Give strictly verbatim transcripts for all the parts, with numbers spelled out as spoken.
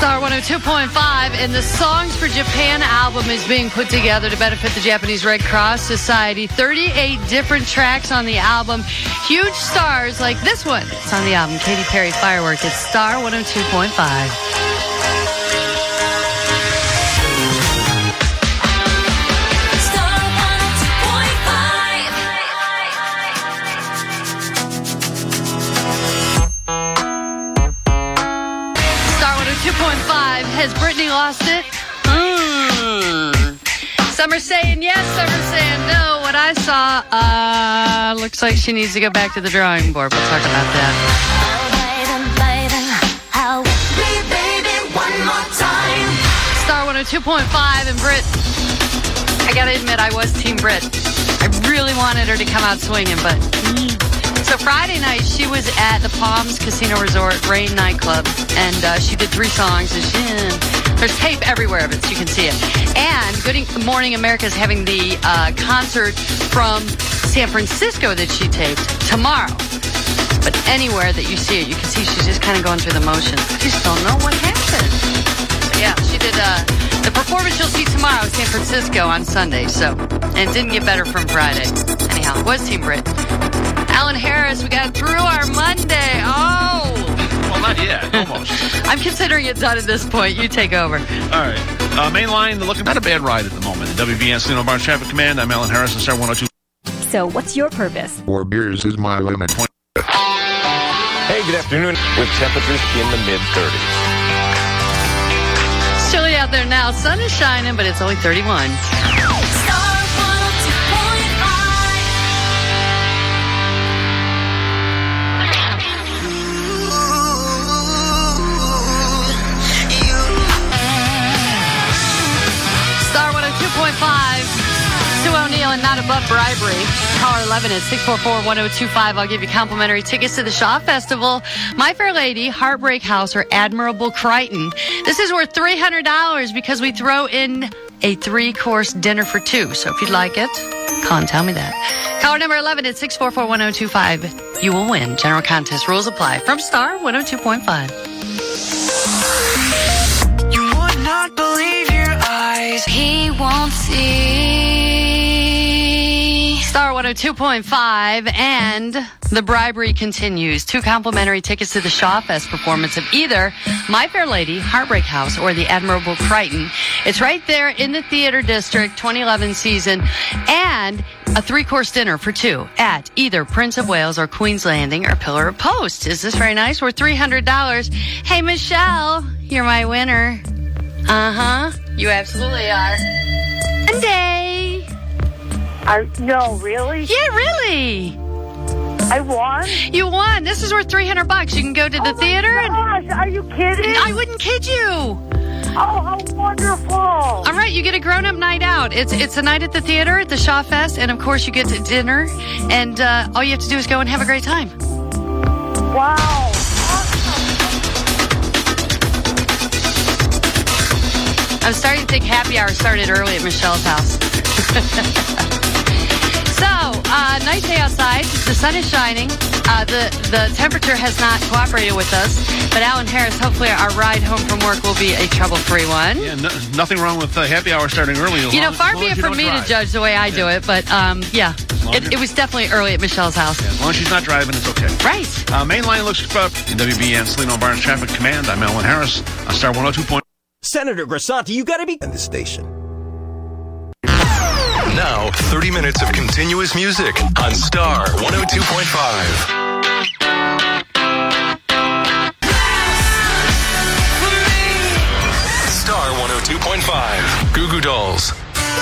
Star one oh two point five, and the Songs for Japan album is being put together to benefit the Japanese Red Cross Society. thirty-eight different tracks on the album. Huge stars like this one. It's on the album, Katy Perry, Firework. It's Star one oh two point five. Has Britney lost it? Mm. Some are saying yes, some are saying no. What I saw, uh, looks like she needs to go back to the drawing board. We'll talk about that. Oh, baby, baby, one more time. Star one oh two point five, and Brit, I gotta admit, I was Team Brit. I really wanted her to come out swinging, but... So Friday night, she was at the Palms Casino Resort, Rain Nightclub, and uh, she did three songs. And she, there's tape everywhere of it, so you can see it. And Good Morning America is having the uh, concert from San Francisco that she taped tomorrow. But anywhere that you see it, you can see she's just kind of going through the motions. I just don't know what happened. So yeah, she did uh, the performance you'll see tomorrow in San Francisco on Sunday. So, and it didn't get better from Friday. Anyhow, it was Team Brit. Alan Harris, we got through our Monday. Oh! Well, not yet. Almost. I'm considering it done at this point. You take over. All right. Uh, main line, looking at a bad ride at the moment. The W B N Salino Barnes Traffic Command. I'm Alan Harris, and Star one oh two. So, what's your purpose? Four beers is my limit. Hey, good afternoon. With temperatures in the mid-thirties. It's chilly out there now. Sun is shining, but it's only thirty-one. Sue O'Neill and Not Above Bribery. Caller eleven at six four four, one oh two five. I'll give you complimentary tickets to the Shaw Festival, My Fair Lady, Heartbreak House, or Admirable Crichton. This is worth three hundred dollars because we throw in a three-course dinner for two. So if you'd like it, call and tell me that. Caller number eleven at six four four, one oh two five. You will win. General contest rules apply. From Star one oh two point five. You would not believe your eyes. He won't see. Star one oh two point five, and the bribery continues. Two complimentary tickets to the Shaw Fest performance of either My Fair Lady, Heartbreak House, or The Admirable Crichton. It's right there in the Theater District, twenty eleven season, and a three-course dinner for two at either Prince of Wales or Queen's Landing or Pillar of Post. Is this very nice? Worth three hundred dollars. Hey, Michelle, you're my winner. Uh-huh. You absolutely are. And Day. I, no, really? Yeah, really. I won? You won. This is worth three hundred bucks. You can go to the oh theater. My gosh, and are you kidding? I wouldn't kid you. Oh, how wonderful. All right, you get a grown-up night out. It's it's a night at the theater at the Shaw Fest, and of course you get to dinner, and uh, all you have to do is go and have a great time. Wow. I'm starting to think happy hour started early at Michelle's house. So, uh, nice day outside. The sun is shining. Uh, the, the temperature has not cooperated with us. But Alan Harris, hopefully our ride home from work will be a trouble-free one. Yeah, no, nothing wrong with uh, happy hour starting early. You know, far be it from me drive. to judge the way I yeah. do it. But, um, yeah, it, it was definitely early at Michelle's house. Yeah, as long as she's not driving, it's okay. Right. Uh, main line looks up in W B N Salino Barnes Traffic Command. I'm Alan Harris on Star one oh two point five. Senator Grisanti, you gotta be... And the station. Now, thirty minutes of continuous music on Star one oh two point five. Star one oh two point five. Goo Goo Dolls.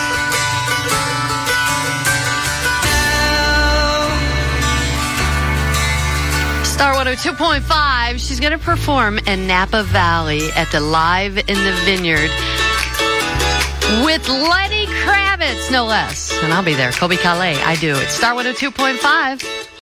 Star one oh two point five. She's going to perform in Napa Valley at the Live in the Vineyard with Lenny Kravitz, no less. And I'll be there. Colby Calais, I do. It's Star one oh two point five.